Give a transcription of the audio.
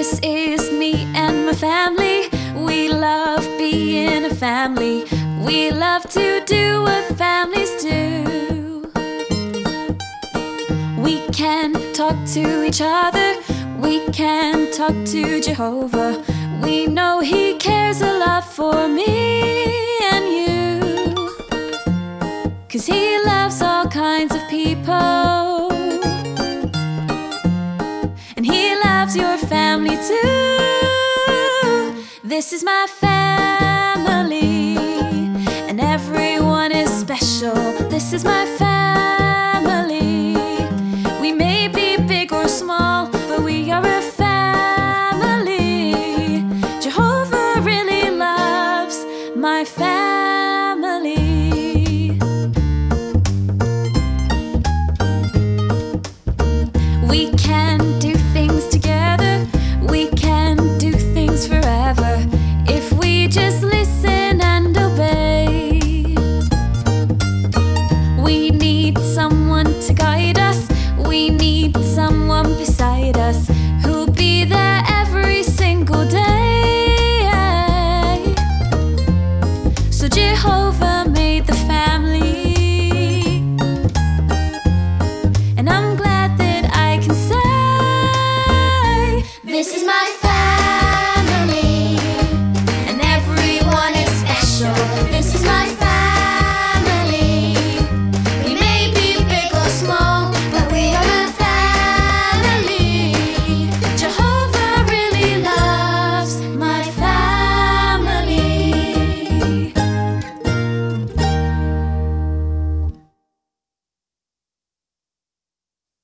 This is me and my family. We love being a family. We love to do what families do. We can talk to each other. We can talk to Jehovah. We know He cares a lot for me and you, 'cause He loves all kinds of people, and He loves your family too. This is my family, and everyone is special. This is my family.